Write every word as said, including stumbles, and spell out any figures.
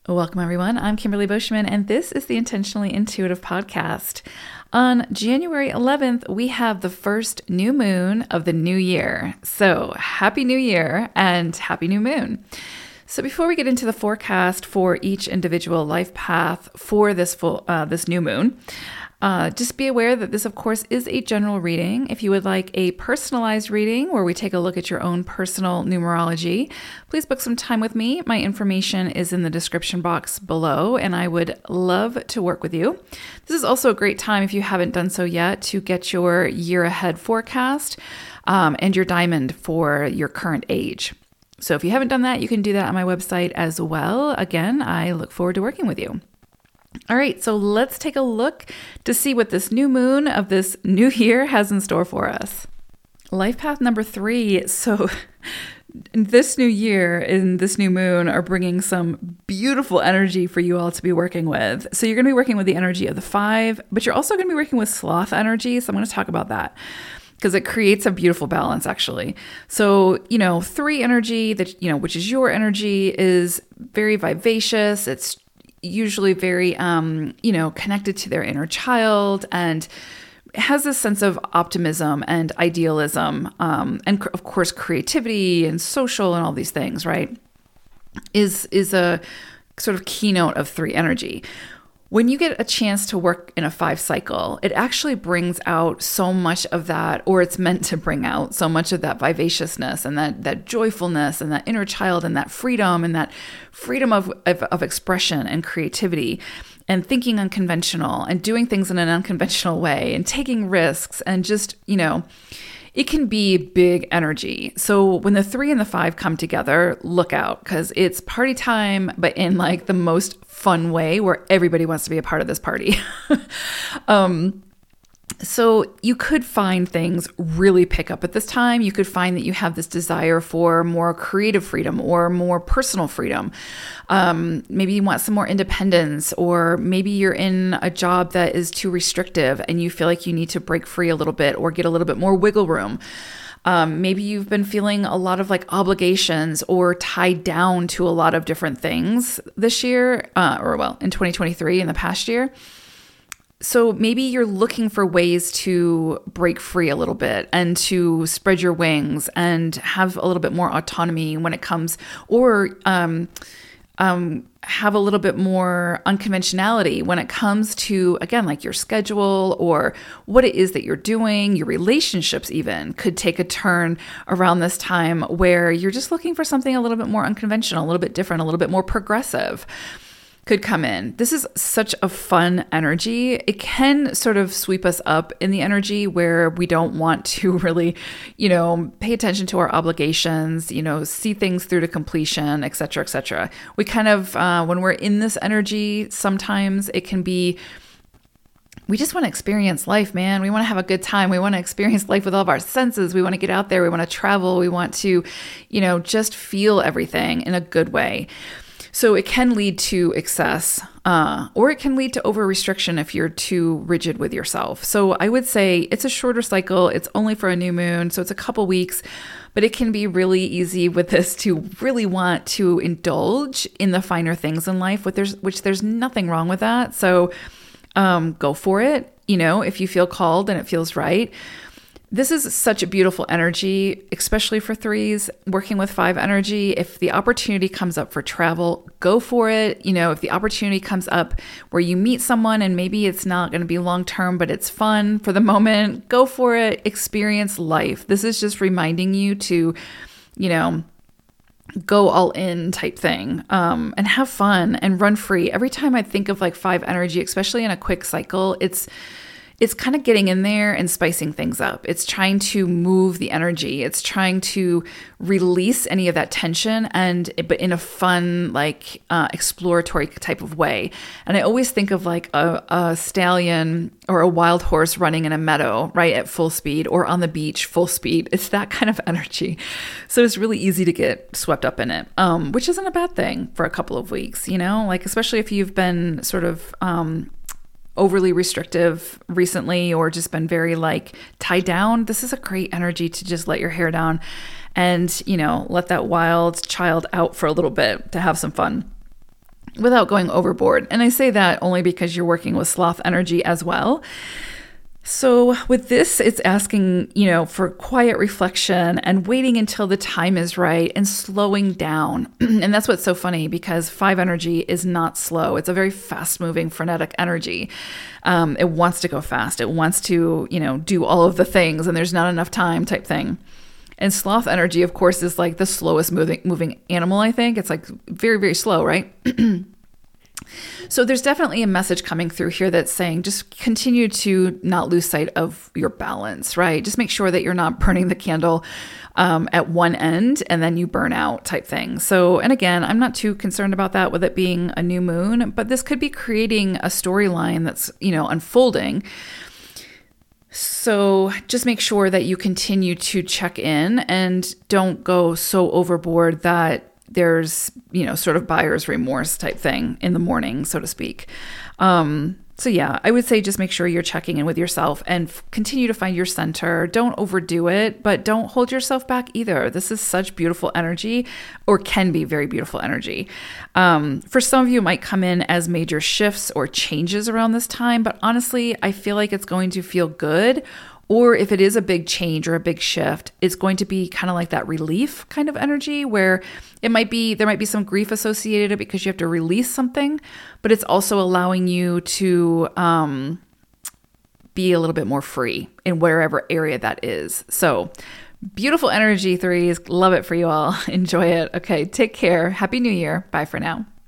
Welcome, everyone. I'm Kimberly Boschman, and this is the Intentionally Intuitive Podcast. On January eleventh, we have the first new moon of the new year. So happy new year and happy new moon. So before we get into the forecast for each individual life path for this full uh, this new moon, Uh, just be aware that this, of course, is a general reading. If you would like a personalized reading where we take a look at your own personal numerology, please book some time with me. My information is in the description box below, and I would love to work with you. This is also a great time, if you haven't done so yet, to get your year ahead forecast um, and your diamond for your current age. So if you haven't done that, you can do that on my website as well. Again, I look forward to working with you. All right, so let's take a look to see what this new moon of this new year has in store for us. Life path number three. So this new year and this new moon are bringing some beautiful energy for you all to be working with. So you're going to be working with the energy of the five, but you're also going to be working with sloth energy. So I'm going to talk about that because it creates a beautiful balance, actually. So, you know, three energy, that you know, which is your energy, is very vivacious. It's usually very, um, you know, connected to their inner child and has this sense of optimism and idealism, um, and of course, creativity and social and all these things, right? Is, is a sort of keynote of three energy. When you get a chance to work in a five cycle, it actually brings out so much of that, or it's meant to bring out so much of that vivaciousness and that that joyfulness and that inner child and that freedom and that freedom of, of, of expression and creativity and thinking unconventional and doing things in an unconventional way and taking risks and just, you know, it can be big energy. So when the three and the five come together, look out, because it's party time, but in like the most fun way where everybody wants to be a part of this party. um, so you could find things really pick up at this time. You could find that you have this desire for more creative freedom or more personal freedom. Um, maybe you want some more independence, or maybe you're in a job that is too restrictive and you feel like you need to break free a little bit or get a little bit more wiggle room. Um, maybe you've been feeling a lot of like obligations or tied down to a lot of different things this year, uh, or well, in twenty twenty-three, in the past year. So maybe you're looking for ways to break free a little bit and to spread your wings and have a little bit more autonomy when it comes, or um, um, have a little bit more unconventionality when it comes to, again, like your schedule or what it is that you're doing. Your relationships even could take a turn around this time where you're just looking for something a little bit more unconventional, a little bit different, a little bit more progressive. Could come in. This is such a fun energy. It can sort of sweep us up in the energy where we don't want to really, you know, pay attention to our obligations, you know, see things through to completion, et cetera, et cetera. We kind of, uh, when we're in this energy, sometimes it can be, we just want to experience life, man. We want to have a good time. We want to experience life with all of our senses. We want to get out there. We want to travel. We want to, you know, just feel everything in a good way. So it can lead to excess, uh, or it can lead to over-restriction if you're too rigid with yourself. So I would say it's a shorter cycle. It's only for a new moon, so it's a couple weeks, but it can be really easy with this to really want to indulge in the finer things in life, which there's, which there's nothing wrong with that. So um, go for it, you know, if you feel called and it feels right. This is such a beautiful energy, especially for threes, working with five energy. If the opportunity comes up for travel, go for it. You know, if the opportunity comes up where you meet someone and maybe it's not going to be long-term, but it's fun for the moment, go for it. Experience life. This is just reminding you to, you know, go all in type thing, um, and have fun and run free. Every time I think of like five energy, especially in a quick cycle, it's It's kind of getting in there and spicing things up. It's trying to move the energy. It's trying to release any of that tension, and but in a fun, like uh, exploratory type of way. And I always think of like a, a stallion or a wild horse running in a meadow, right, at full speed, or on the beach, full speed. It's that kind of energy. So it's really easy to get swept up in it, um, which isn't a bad thing for a couple of weeks, you know, like especially if you've been sort of um, overly restrictive recently or just been very like tied down. This is a great energy to just let your hair down and, you know, let that wild child out for a little bit to have some fun. without going overboard. And I say that only because you're working with sloth energy as well. So with this, it's asking, you know, for quiet reflection and waiting until the time is right and slowing down. And that's what's so funny, because five energy is not slow. It's a very fast moving, frenetic energy. Um, it wants to go fast. It wants to, you know, do all of the things, and there's not enough time type thing. And sloth energy, of course, is like the slowest moving, moving animal, I think. It's like very, very slow, right? So there's definitely a message coming through here that's saying just continue to not lose sight of your balance, right? Just make sure that you're not burning the candle um, at one end and then you burn out type thing. So, and again, I'm not too concerned about that with it being a new moon, but this could be creating a storyline that's, you know, unfolding. So just make sure that you continue to check in and don't go so overboard that there's, you know, sort of buyer's remorse type thing in the morning, so to speak. Um, so yeah, I would say just make sure you're checking in with yourself and f- continue to find your center. Don't overdo it, but don't hold yourself back either. This is such beautiful energy, or can be very beautiful energy. Um, for some of you, it might come in as major shifts or changes around this time, but honestly, I feel like it's going to feel good. Or if it is a big change or a big shift, it's going to be kind of like that relief kind of energy, where it might be, there might be some grief associated because you have to release something, but it's also allowing you to um, be a little bit more free in wherever area that is. So beautiful energy, threes. Love it for you all. Enjoy it. Okay, take care. Happy New Year. Bye for now.